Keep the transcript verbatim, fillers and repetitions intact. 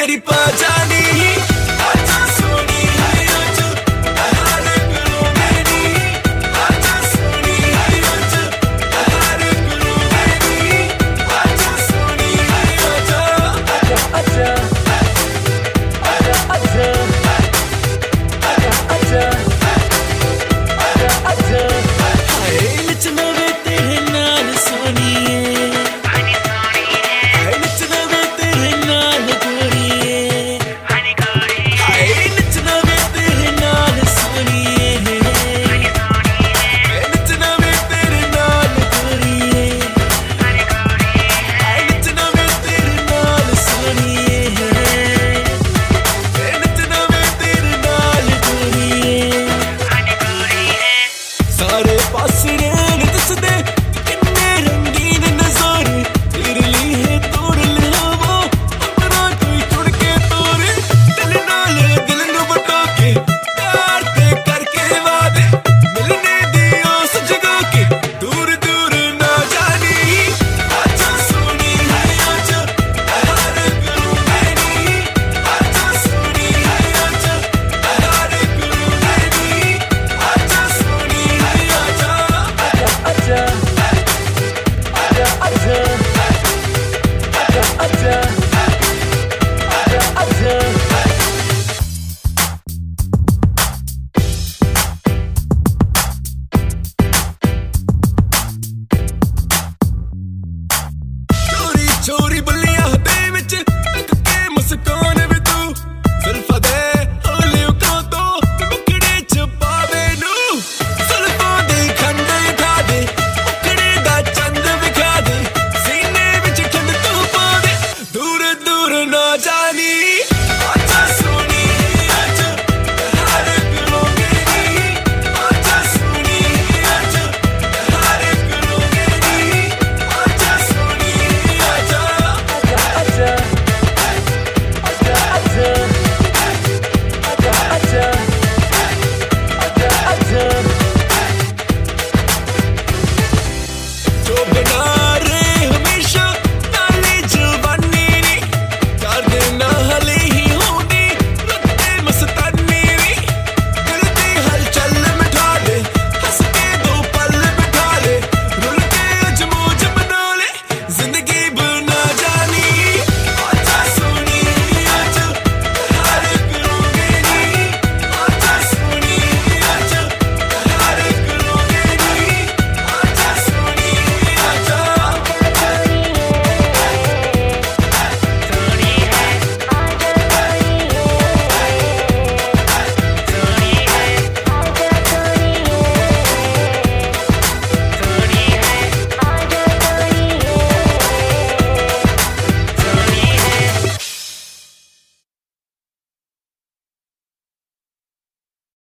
तेरी पहचानी आजा सोनी आजा हर गुरु मेरी आजा सोनी आजा हर गुरु मेरी आजा सोनी आजा आजा आजा आजा आजा आजा आजा हाय नचना वे तेरे नाल सोनिए सारे पासे रंग दसदे किन्ने रंगीन नजारे तेरे लिए तोड़ ले वो अपना कोई चुड़ के तोरे दिल नाल दिल नु बटा के प्यार ते करके वादे मिलने दियो सजगा के दूर दूर ना जानी आजा सोनी आजा हर गुरु मेरी आजा सोनी आजा हर गुरु मेरी आजा सोनी आजा आजा आजा आजा आजा आजा चोरी चोरी बल्लियां दे विच तक के मुस्कान वे तू जुल्फां दे होले को तो मुखड़े च पावे नू जुल्फां दे खंडे उठा दे मुखड़े दा चंद विखा दे सीने विच ठंड तू पा दे दूर दूर ना जानी